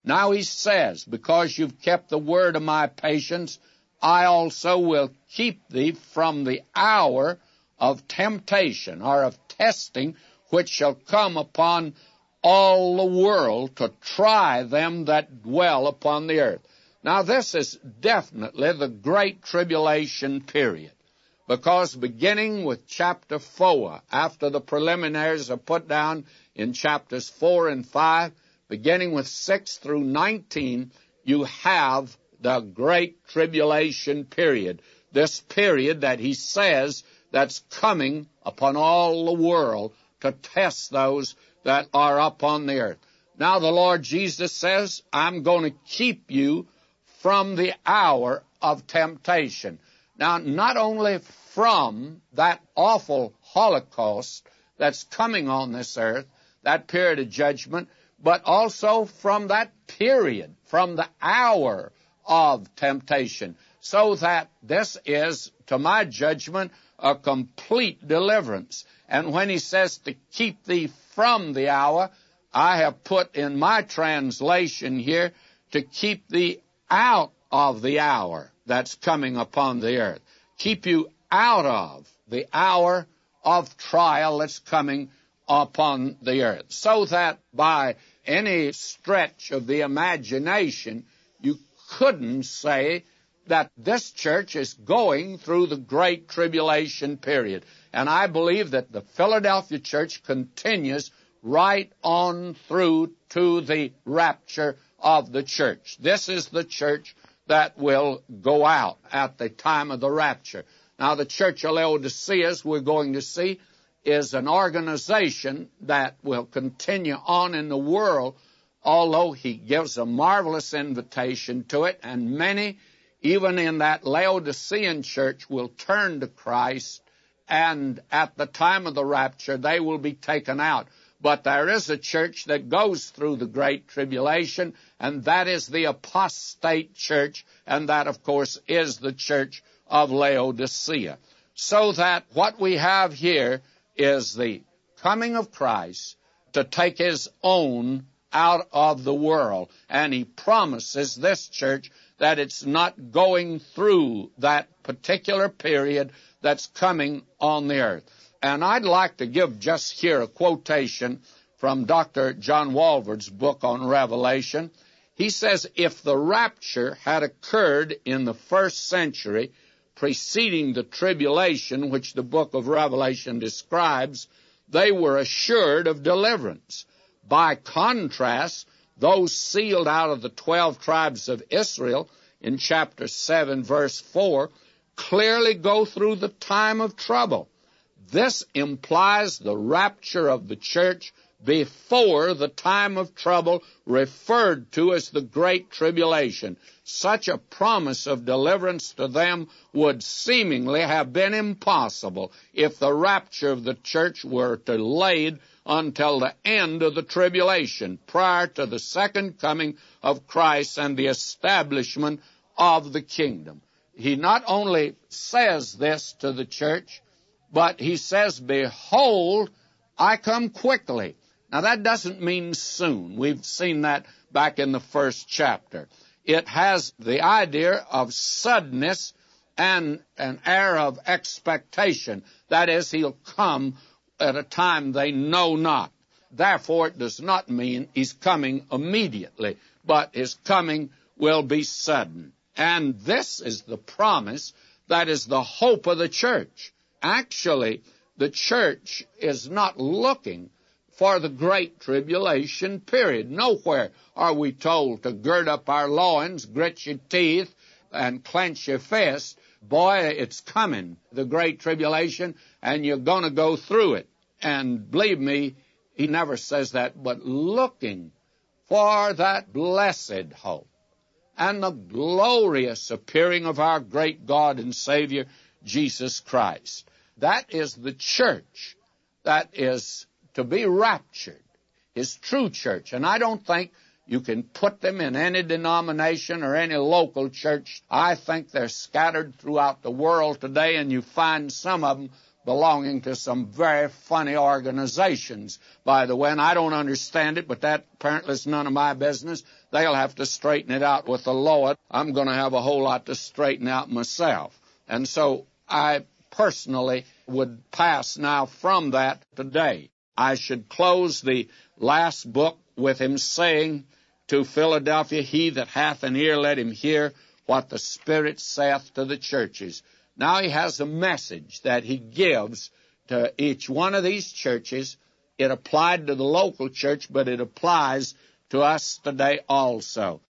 Now he says, because you've kept the word of my patience, I also will keep thee from the hour of temptation, or of testing, which shall come upon all the world to try them that dwell upon the earth. Now this is definitely the great tribulation period, because beginning with chapter 4, after the preliminaries are put down in chapters 4 and 5, beginning with 6 through 19, you have the great tribulation period, this period that he says that's coming upon all the world to test those that are upon the earth. Now the Lord Jesus says, I'm going to keep you from the hour of temptation. Now, not only from that awful Holocaust that's coming on this earth, that period of judgment, but also from that period, from the hour of temptation, so that this is, to my judgment, a complete deliverance. And when he says to keep thee from the hour, I have put in my translation here, to keep thee out of the hour that's coming upon the earth. Keep you out of the hour of trial that's coming upon the earth, so that by any stretch of the imagination, you couldn't say that this church is going through the great tribulation period. And I believe that the Philadelphia church continues right on through to the rapture of the church. This is the church that will go out at the time of the rapture. Now, the Church of Laodicea, as we're going to see, is an organization that will continue on in the world, although he gives a marvelous invitation to it, and many, even in that Laodicean church, will turn to Christ, and at the time of the rapture, they will be taken out. But there is a church that goes through the great tribulation, and that is the apostate church, and that, of course, is the church of Laodicea. So that what we have here is the coming of Christ to take his own out of the world. And he promises this church that it's not going through that particular period that's coming on the earth. And I'd like to give just here a quotation from Dr. John Walvoord's book on Revelation. He says, if the rapture had occurred in the first century preceding the tribulation which the book of Revelation describes, they were assured of deliverance. By contrast, those sealed out of the 12 tribes of Israel in chapter 7, verse 4, clearly go through the time of trouble. This implies the rapture of the church before the time of trouble referred to as the Great Tribulation. Such a promise of deliverance to them would seemingly have been impossible if the rapture of the church were delayed until the end of the tribulation, prior to the second coming of Christ and the establishment of the kingdom. He not only says this to the church, but he says, behold, I come quickly. Now, that doesn't mean soon. We've seen that back in the first chapter. It has the idea of suddenness and an air of expectation. That is, he'll come at a time they know not. Therefore, it does not mean he's coming immediately, but his coming will be sudden. And this is the promise that is the hope of the church. Actually, the church is not looking for the great tribulation period. Nowhere are we told to gird up our loins, grit your teeth, and clench your fist. Boy, it's coming, the great tribulation, and you're going to go through it. And believe me, he never says that, but looking for that blessed hope and the glorious appearing of our great God and Savior, Jesus Christ. That is the church that is to be raptured, his true church. And I don't think you can put them in any denomination or any local church. I think they're scattered throughout the world today, and you find some of them belonging to some very funny organizations, by the way, and I don't understand it, but that apparently is none of my business. They'll have to straighten it out with the Lord. I'm going to have a whole lot to straighten out myself. And so I personally would pass now from that today. I should close the last book with him saying to Philadelphia, "He that hath an ear, let him hear what the Spirit saith to the churches." Now he has a message that he gives to each one of these churches. It applied to the local church, but it applies to us today also.